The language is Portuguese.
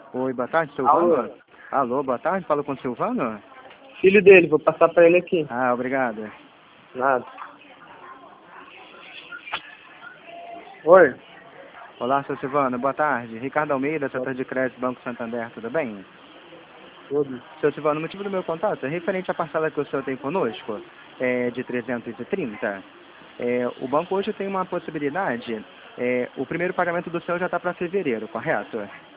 Oi, boa tarde, Alô? Silvano? Alô, boa tarde, falo com o Silvano? Filho dele, vou passar pra ele aqui. Ah, obrigado. Nada. Oi? Olá, seu Silvano, boa tarde. Ricardo Almeida, setor de crédito, Banco Santander, tudo bem? Tudo. Seu Silvano, o motivo do meu contato é referente à parcela que o senhor tem conosco, de 330. O banco hoje tem uma possibilidade, o primeiro pagamento do senhor já está para fevereiro, correto?